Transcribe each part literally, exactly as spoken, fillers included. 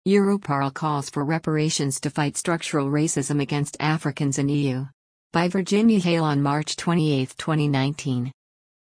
Europarl calls for reparations to fight structural racism against Africans in E U. By Virginia Hale on March twenty-eighth, twenty nineteen.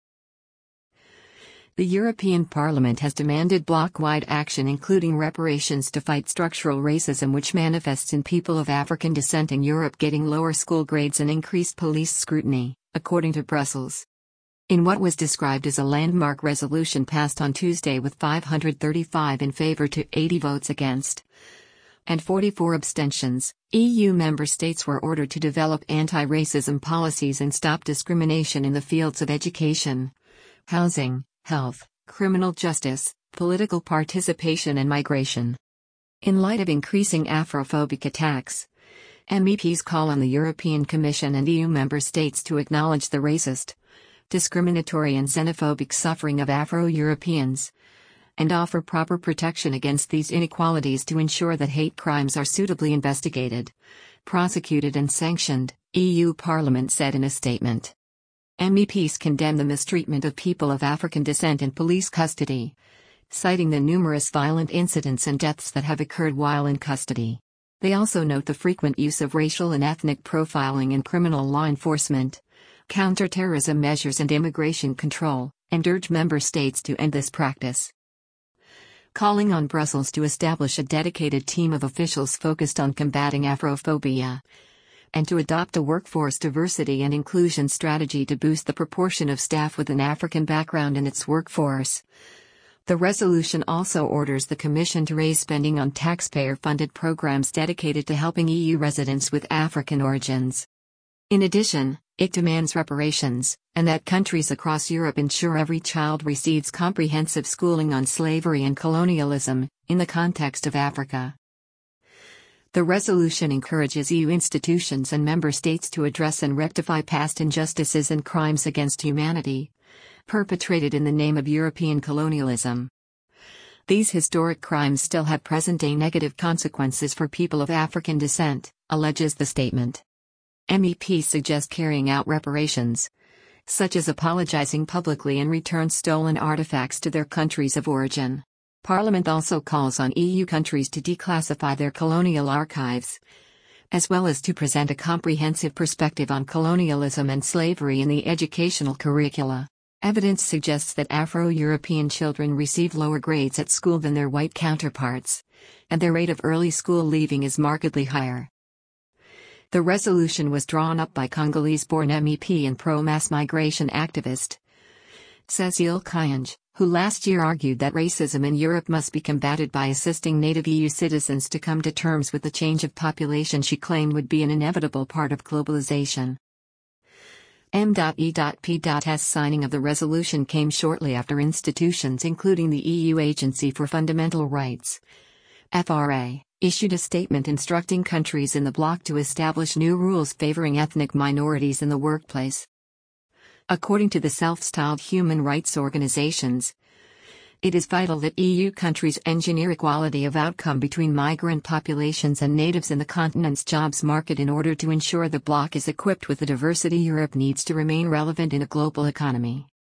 The European Parliament has demanded bloc-wide action including reparations to fight structural racism which manifests in people of African descent in Europe getting lower school grades and increased police scrutiny, according to Brussels. In what was described as a landmark resolution passed on Tuesday with five hundred thirty-five in favor to eighty votes against and forty-four abstentions, E U member states were ordered to develop anti-racism policies and stop discrimination in the fields of education, housing, health, criminal justice, political participation and migration. In light of increasing Afrophobic attacks, M E Ps call on the European Commission and E U member states to acknowledge the racist, discriminatory and xenophobic suffering of Afro-Europeans, and offer proper protection against these inequalities to ensure that hate crimes are suitably investigated, prosecuted and sanctioned, E U Parliament said in a statement. M E Ps condemn the mistreatment of people of African descent in police custody, citing the numerous violent incidents and deaths that have occurred while in custody. They also note the frequent use of racial and ethnic profiling in criminal law enforcement, counterterrorism measures and immigration control, and urge member states to end this practice. Calling on Brussels to establish a dedicated team of officials focused on combating Afrophobia, and to adopt a workforce diversity and inclusion strategy to boost the proportion of staff with an African background in its workforce. The resolution also orders the Commission to raise spending on taxpayer-funded programs dedicated to helping E U residents with African origins. In addition, it demands reparations, and that countries across Europe ensure every child receives comprehensive schooling on slavery and colonialism, in the context of Africa. The resolution encourages E U institutions and member states to address and rectify past injustices and crimes against humanity, perpetrated in the name of European colonialism. These historic crimes still have present-day negative consequences for people of African descent, alleges the statement. M E Ps suggest carrying out reparations, such as apologizing publicly and return stolen artifacts to their countries of origin. Parliament also calls on E U countries to declassify their colonial archives, as well as to present a comprehensive perspective on colonialism and slavery in the educational curricula. Evidence suggests that Afro-European children receive lower grades at school than their white counterparts, and their rate of early school leaving is markedly higher. The resolution was drawn up by Congolese-born M E P and pro-mass migration activist Cécile Kyenge, who last year argued that racism in Europe must be combated by assisting native E U citizens to come to terms with the change of population she claimed would be an inevitable part of globalization. M E P's signing of the resolution came shortly after institutions including the E U Agency for Fundamental Rights, F R A, issued a statement instructing countries in the bloc to establish new rules favoring ethnic minorities in the workplace. According to the self-styled human rights organizations, it is vital that E U countries engineer equality of outcome between migrant populations and natives in the continent's jobs market in order to ensure the bloc is equipped with the diversity Europe needs to remain relevant in a global economy.